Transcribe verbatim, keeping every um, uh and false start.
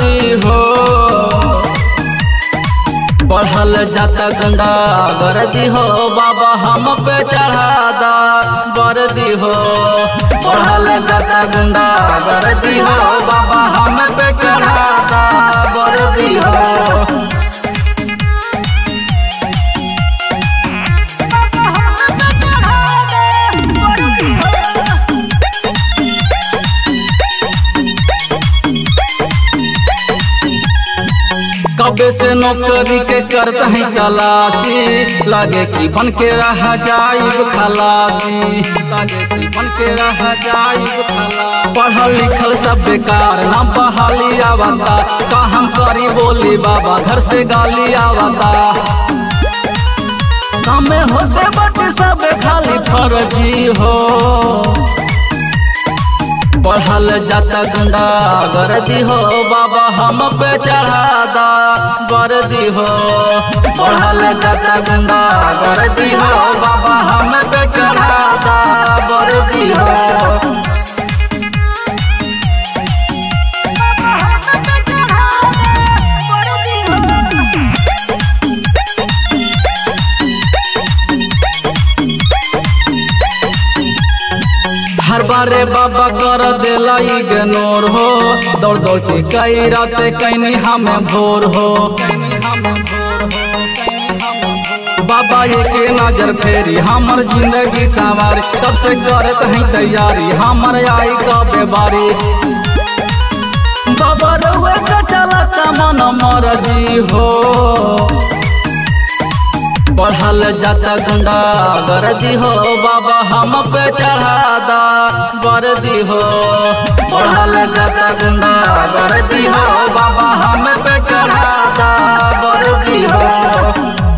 गरदी हो। बढ़ल जाता गुंडा गरदी हो, बाबा हम पे चढ़ादा बरदी हो। बढ़ल जाता गुंडा गरदी हो, बाबा हम पे चढ़ादा बरदी हो। कबे से नौकरी के करता है तलाशी, लागे कि बन के रह जाइब खलासी, लागे कि बन के रह जाइब खलासी। पढ़ल लिखल सब बेकार, ना बहाली आवता, का हम करी बोली बाबा घर से गाली आवता। काम होते बट सब खाली फर्जी हो। बढ़ल जाता गुंडा गरदी हो, बाबा हम पे चढ़ादा बरदी हो। बढ़ल जाता गुंडा गरदी हो, बाबा हम पे चढ़ादा बरदी हो। हर बारे बाबा कर देला इग्नोर हो, दौड़ दौड़ के कई राते कैनी हमें भोर हो। बाबा एक नजर फेरी हमर जिंदगी संवारी, तब से करत है तैयारी हमर आई कबे बारी। बाबा रउए का चलता मन मर्जी हो। बढ़ल जाता गुंडा गरदी हो, बाबा हम पे चढ़ादा बरदी हो। बढ़ल जाता गुंडा गरदी हो, बाबा हम पे चढ़ादा बरदी हो।